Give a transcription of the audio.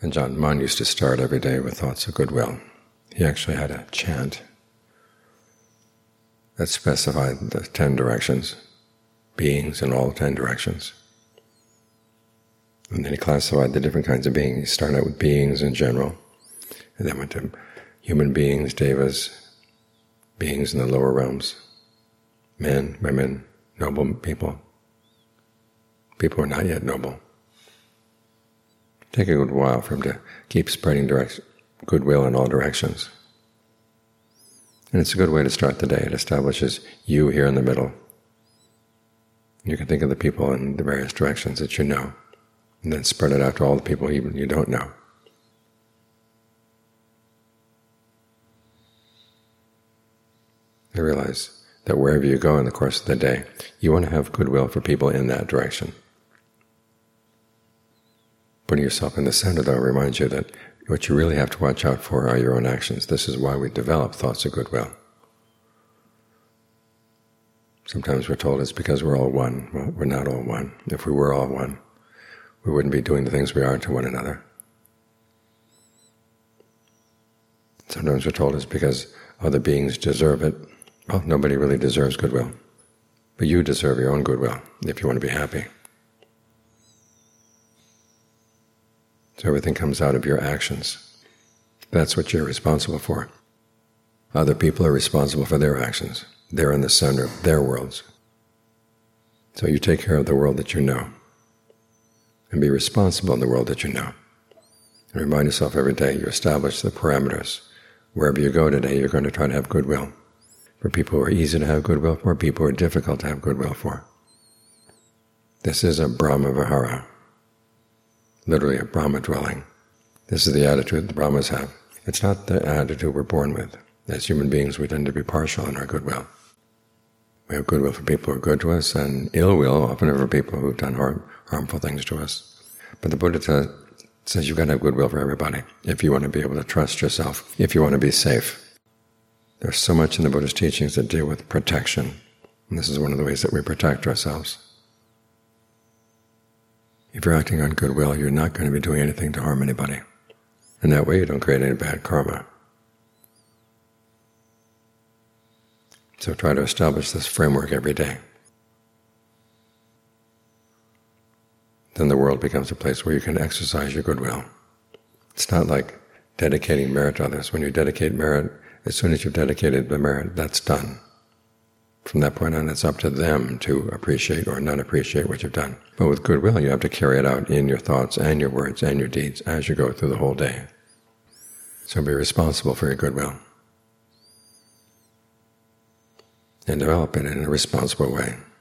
Ajaan Mun used to start every day with thoughts of goodwill. He actually had a chant that specified the 10 directions, beings in all 10 directions. And then he classified the different kinds of beings. He started out with beings in general, and then went to human beings, devas, beings in the lower realms, men, women, noble people, people who are not yet noble. Take a good while for him to keep spreading goodwill in all directions. And it's a good way to start the day. It establishes you here in the middle. You can think of the people in the various directions that you know, and then spread it out to all the people even you don't know. I realize that wherever you go in the course of the day, you want to have goodwill for people in that direction. Putting yourself in the center, though, reminds you that what you really have to watch out for are your own actions. This is why we develop thoughts of goodwill. Sometimes we're told it's because we're all one. Well, we're not all one. If we were all one, we wouldn't be doing the things we are to one another. Sometimes we're told it's because other beings deserve it. Well, nobody really deserves goodwill. But you deserve your own goodwill if you want to be happy. So everything comes out of your actions. That's what you're responsible for. Other people are responsible for their actions. They're in the center of their worlds. So you take care of the world that you know, and be responsible in the world that you know. And remind yourself every day you establish the parameters. Wherever you go today, you're going to try to have goodwill for people who are easy to have goodwill for, people who are difficult to have goodwill for. This is a Brahma Vihara, literally a Brahma dwelling. This is the attitude the Brahmas have. It's not the attitude we're born with. As human beings, we tend to be partial in our goodwill. We have goodwill for people who are good to us, and ill will often for people who have done harmful things to us. But the Buddha says you've got to have goodwill for everybody if you want to be able to trust yourself, if you want to be safe. There's so much in the Buddha's teachings that deal with protection, and this is one of the ways that we protect ourselves. If you're acting on goodwill, you're not going to be doing anything to harm anybody. And that way you don't create any bad karma. So try to establish this framework every day. Then the world becomes a place where you can exercise your goodwill. It's not like dedicating merit to others. When you dedicate merit, as soon as you've dedicated the merit, that's done. From that point on, it's up to them to appreciate or not appreciate what you've done. But with goodwill, you have to carry it out in your thoughts and your words and your deeds as you go through the whole day. So be responsible for your goodwill. And develop it in a responsible way.